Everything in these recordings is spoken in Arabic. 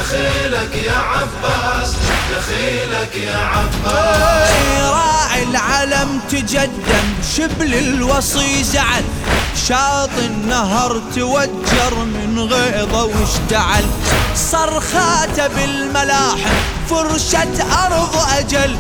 دخيلك يا عباس، دخيلك يا عباس. راعي العلم تجدم شبل الوصي زعل، شاط النهر توجر من غيظه واشتعل، صرخاته بالملاحم فرشة أرض أجل،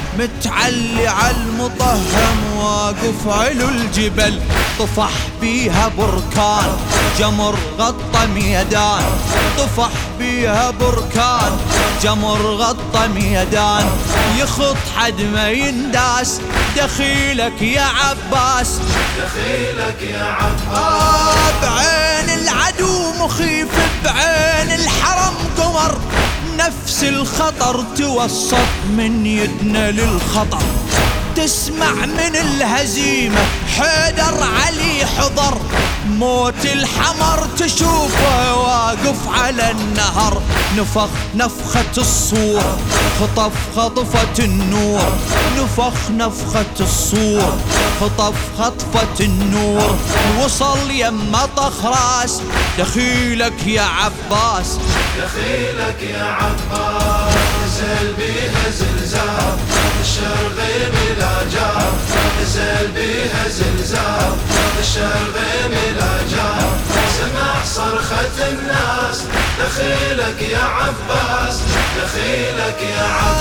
متعلي عالمطهم واقف علو الجبل، طفح بيها بركان جمر غطى ميدان، طفح بيها بركان جمر غطى ميدان، يخط حد ما ينداس دخيلك يا عباس، دخيلك يا عباس. بعين العدو مخيف بعين الحرم قمر، نفس الخطر توسط من يدنا للخطر، تسمع من الهزيمة حيدر علي حضر، موت الحمر تشوفه واقف على النهر، نفخ نفخة الصور خطف خطفة النور، نفخ نفخة الصور خطف خطفة النور، وصل يما طخراس دخيلك يا عباس، دخيلك يا عباس. نزل بيها زلزال الشرق بلا جار، نزل بيها زلزال الشرق بلا جار، سمع صرخة الناس دخيلك يا عباس، دخيلك يا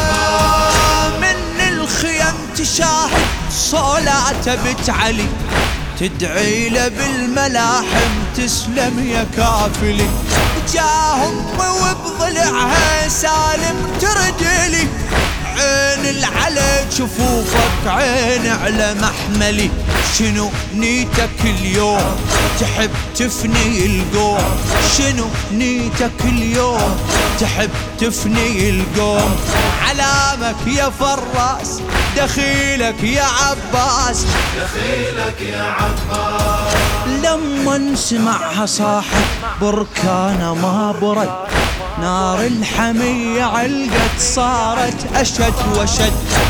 عباس. من الخيم تشاهد صلاة بنت علي، تدعي له بالملاحم تسلم يا كافلي، جاهم وبضلعها سالم ترجلي، عين العلى جفوفك عين على محملي، شنو نيتك اليوم تحب تفني القوم، شنو نيتك اليوم تحب تفني القوم، علامك يا فراس دخيلك يا عباس، دخيلك يا عباس. لما سمعها صاحت بركانه ما برد، نار الحمية علقت صارت أشد وشد،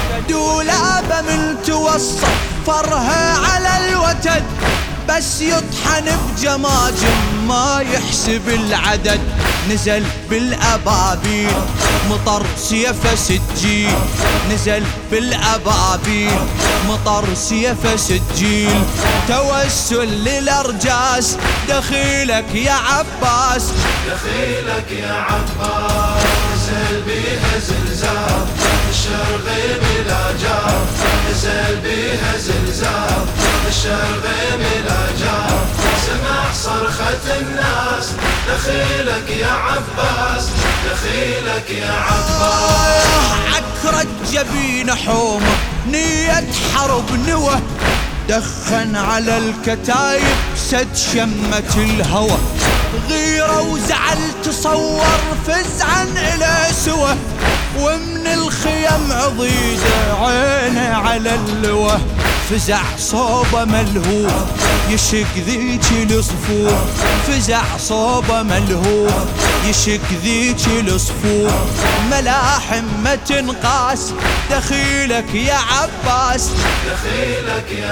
دولابة من توسط فرها على الوتد، بس يطحن بجماجم ما يحسب العدد، نزل بالأبابيل مطر سيفه سجيل، نزل بالأبابيل مطر سيفه سجيل، توسل للأرجاس دخيلك يا عباس، دخيلك يا عباس. نزل بيها زلزال الشرق بلا جار، نزل بيها زلزال الشرق بلا جار، سمع صرخة الناس دخيلك يا عباس، دخيلك يا عباس. عكرت جبين حومه نية حرب نوى، دخن على الكتايب سد شمة الهوى، غيرة وزعل تصور فزعا إلى سوى، ومن الخيم عضيدة عينه على اللوى، فزع صوبه ملهوف يشق ذيك الصفوف، فزع صوبه ملهوف يشق ذيك الصفوف، ملاحم ما تنقاس دخيلك يا عباس، دخيلك يا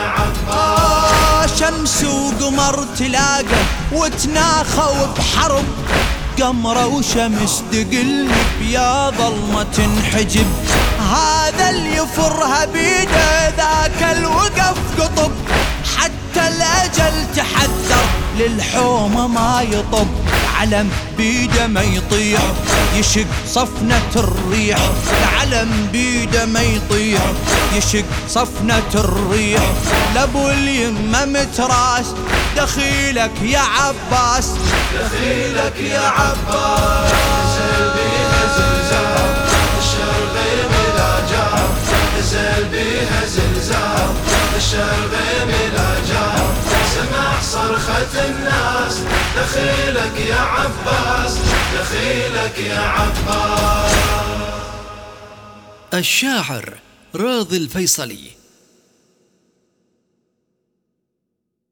عباس. شمس وقمر تلاقى وتناخوا بحرب، قمرة وشمس تقلب يا ظلمة تنحجب، هذا اللي يفرها بيده ذاك الوقف قطب، حتى الأجل تحذر للحومة ما يطب، علم بيده ما يطيح يشق صفنة الريح، العلم بيده ما يطيح يشق صفنة الريح، لابو اليمة متراس دخيلك يا عباس، دخيلك يا عباس. نزل بيها زلزال الشرق بلا جار، نزل بيها زلزال الشرق بلا جار، سمع صرخة الناس دخيلك يا عباس، دخيلك يا عباس. الشاعر راضي الفيصلي.